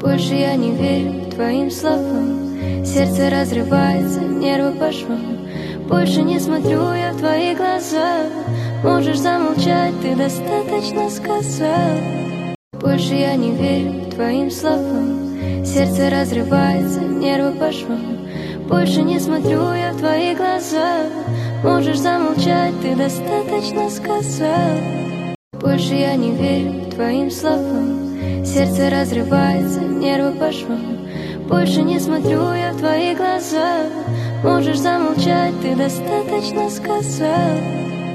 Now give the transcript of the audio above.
Больше я не верю твоим словам. Сердце разрывается, нервы по швам. Больше не смотрю я в твои глаза. Можешь замолчать, ты достаточно сказал. Больше я не верю твоим словам. Сердце разрывается, нервы по швам. Больше не смотрю я в твои глаза. Можешь замолчать, ты достаточно сказал. Больше я не верю твоим словам. Сердце разрывается, нервы по швам. Больше не смотрю я в твои глаза. Можешь замолчать, ты достаточно сказал.